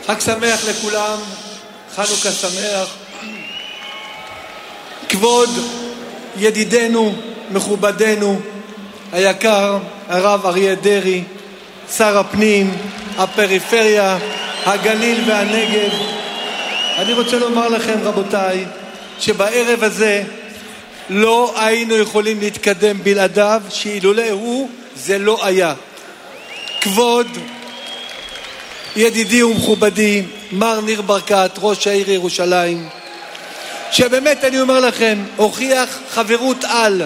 חג שמח לכולם, חנוכה שמח. כבוד ידידנו, מכובדנו, היקר, הרב אריה דרעי, שר הפנים, הפריפריה, הגליל והנגב. אני רוצה לומר לכם, רבותיי, שבערב הזה לא היינו יכולים להתקדם בלעדיו, שאילולא הוא זה לא היה. כבוד ידידי ומכובדי מר ניר ברקת, ראש העיר ירושלים, שבאמת אני אומר לכם, הוכיח חברות על,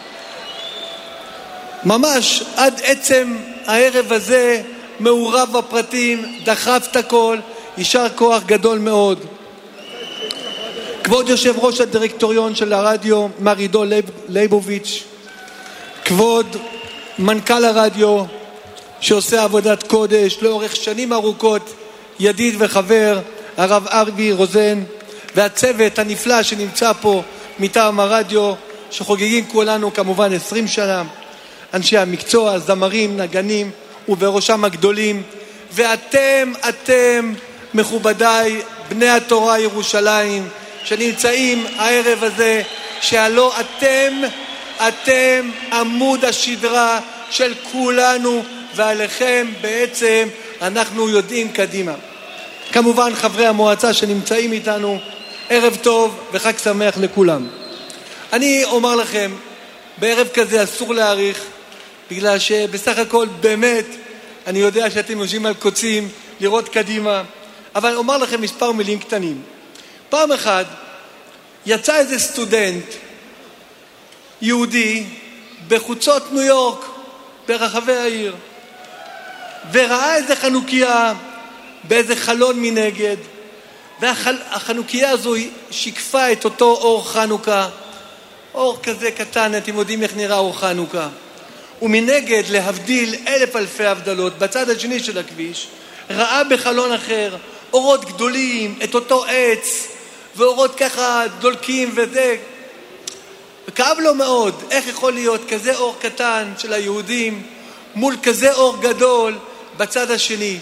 ממש עד עצם הערב הזה, מעורב בפרטים, דחף את הכל, יישר כוח גדול מאוד. כבוד יושב ראש הדירקטוריון של הרדיו, מר עידו ליבוביץ', כבוד מנכ"ל הרדיו, שעושה עבודת קודש לאורך שנים ארוכות, ידיד וחבר, הרב ארווי רוזן, והצוות הנפלא שנמצא פה מטעם הרדיו, שחוגגים כולנו כמובן 20 שנה, אנשי המקצוע, זמרים, נגנים, ובראשם הגדולים, ואתם מכובדיי, בני התורה ירושלים, שנמצאים הערב הזה, שהלא אתם עמוד השדרה של כולנו, ועליכם בעצם אנחנו יודעים קדימה. כמובן חברי המועצה שנמצאים איתנו, ערב טוב וחג שמח לכולם. אני אומר לכם, בערב כזה אסור להאריך, בגלל שבסך הכל באמת אני יודע שאתם יושבים על קוצים לראות קדימה, אבל אומר לכם מספר מילים קטנים. פעם אחת יצא איזה סטודנט יהודי בחוצות ניו יורק ברחבי העיר, וראה איזה חנוכיה באיזה חלון מנגד, והחנוכיה הזו שיקפה את אותו אור חנוכה, אור כזה קטן, אתם יודעים איך נראה אור חנוכה. ומנגד, להבדיל אלף אלפי הבדלות, בצד השני של הכביש, ראה בחלון אחר אורות גדולים, את אותו עץ, ואורות ככה דולקים וזה. וכאב לו מאוד, איך יכול להיות כזה אור קטן של היהודים, מול כזה אור גדול בצד השני.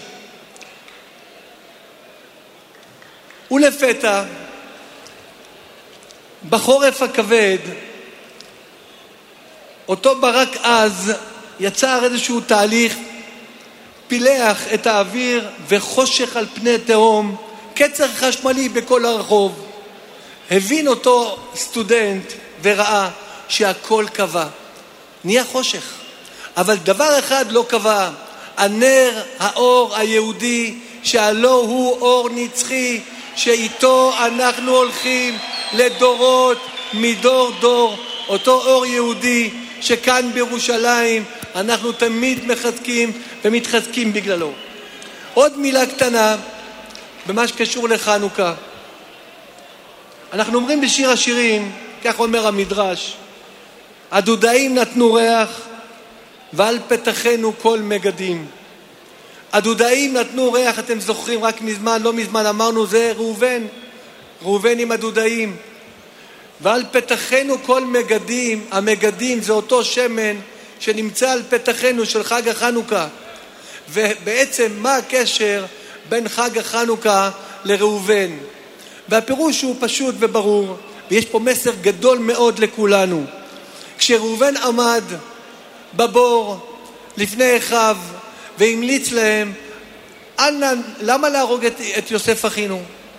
ולפתע, בחורף הכבד, אותו ברק אז יצר איזשהו תהליך, פילח את האוויר וחושך על פני תהום, קצר חשמלי בכל הרחוב. הבין אותו סטודנט וראה שהכל קבע, נהיה חושך. אבל דבר אחד לא קבע, הנר, האור היהודי, שהלא הוא אור נצחי, שאיתו אנחנו הולכים לדורות מדור דור, אותו אור יהודי שכאן בירושלים אנחנו תמיד מחזקים ומתחזקים בגללו. עוד מילה קטנה במה שקשור לחנוכה. אנחנו אומרים בשיר השירים, כך אומר המדרש, הדודאים נתנו ריח ועל פתחנו כל מגדים. הדודאים נתנו ריח, אתם זוכרים, רק לא מזמן אמרנו, זה ראובן עם הדודאים. ועל פתחנו כל מגדים, המגדים זה אותו שמן שנמצא על פתחנו של חג החנוכה. ובעצם מה הקשר בין חג החנוכה לראובן? והפירוש הוא פשוט וברור, ויש פה מסר גדול מאוד לכולנו. כשראובן עמד בבור לפני אחיו והמליץ להם, למה להרוג את יוסף אחינו?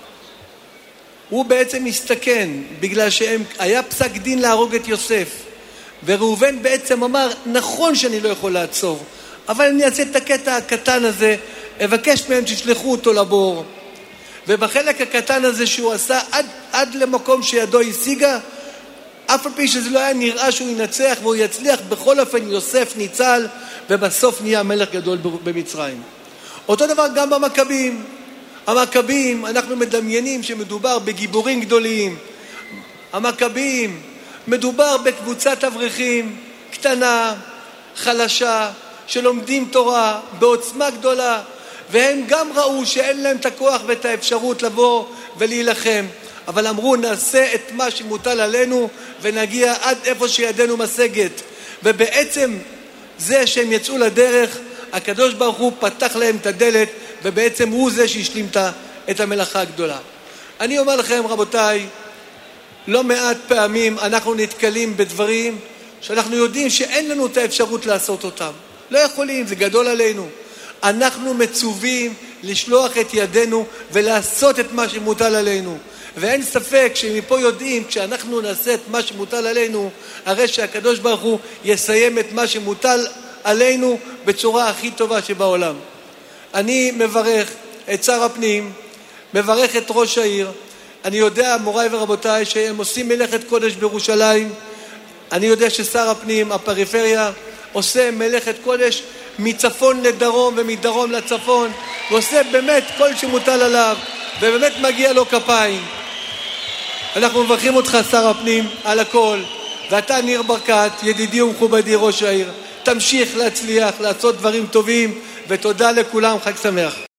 הוא בעצם הסתכן, בגלל שהיה פסק דין להרוג את יוסף. וראובן בעצם אמר, נכון שאני לא יכול לעצור, אבל אני אעשה את הקטע הקטן הזה, אבקש מהם שישלחו אותו לבור. ובחלק הקטן הזה שהוא עשה עד למקום שידו השיגה, אף על פי שזה לא היה נראה שהוא ינצח והוא יצליח, בכל אופן יוסף ניצל, ובסוף נהיה מלך גדול במצרים. אותו דבר גם במכבים. המכבים, אנחנו מדמיינים שמדובר בגיבורים גדולים. המכבים, מדובר בקבוצת אברכים קטנה, חלשה, שלומדים תורה בעוצמה גדולה, והם גם ראו שאין להם את הכוח ואת האפשרות לבוא ולהילחם. אבל אמרו, נעשה את מה שמוטל עלינו ונגיע עד איפה שידנו משגת. ובעצם זה שהם יצאו לדרך, הקדוש ברוך הוא פתח להם את הדלת ובעצם הוא זה שהשלים את המלאכה הגדולה. אני אומר לכם, רבותיי, לא מעט פעמים אנחנו נתקלים בדברים שאנחנו יודעים שאין לנו את האפשרות לעשות אותם. לא יכולים, זה גדול עלינו. אנחנו מצווים לשלוח את ידינו ולעשות את מה שמוטל עלינו. ואין ספק שמפה יודעים, כשאנחנו נעשה את מה שמוטל עלינו, הרי שהקדוש ברוך הוא יסיים את מה שמוטל עלינו בצורה הכי טובה שבעולם. אני מברך את שר הפנים, מברך את ראש העיר. אני יודע, מוריי ורבותיי, שהם עושים מלאכת קודש בירושלים. אני יודע ששר הפנים, הפריפריה, עושה מלאכת קודש מצפון לדרום ומדרום לצפון, ועושה באמת כל שמוטל עליו, ובאמת מגיע לו כפיים. אנחנו מברכים אותך, שר הפנים, על הכל, ואתה ניר ברקת, ידידי ומכובדי ראש העיר. תמשיך להצליח, לעשות דברים טובים, ותודה לכולם, חג שמח.